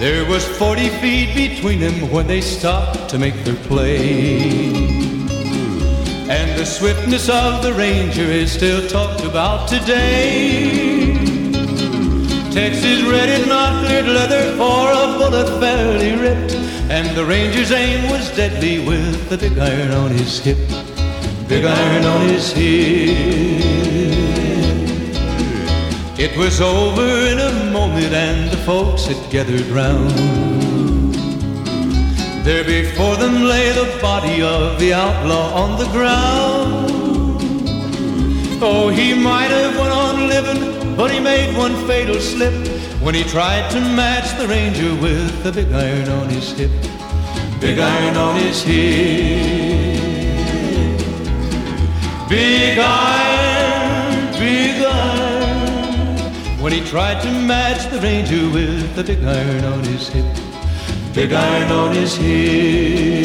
There was 40 feet between them when they stopped to make their play. And the swiftness of the Ranger is still talked about today. Texas red not cleared leather for a bullet fairly ripped, and the Ranger's aim was deadly with the big iron on his hip. Big iron on his hip. It was over in a moment and the folks had gathered round. There before them lay the body of the outlaw on the ground. Oh, he might have went on living, but he made one fatal slip when he tried to match the Ranger with the big iron on his hip. Big iron on his hip. Big iron, big iron. When he tried to match the Ranger with the big iron on his hip. Big iron on his hip.